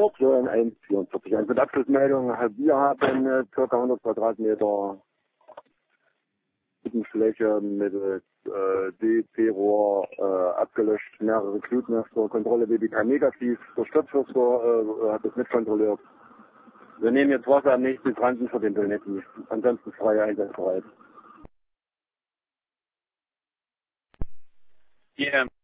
kontrolliert, so in 1,44. Also mit Abschlussmeldung, wir haben ca. 100 Quadratmeter Fläche mit DP-Rohr abgelöscht, mehrere Glutnester, Kontrolle BBK negativ, der Stadtförster hat das nicht kontrolliert. Wir nehmen jetzt Wasser am nächsten Hydranten für den Donetti, ansonsten freie Einsatzbereit. Yeah.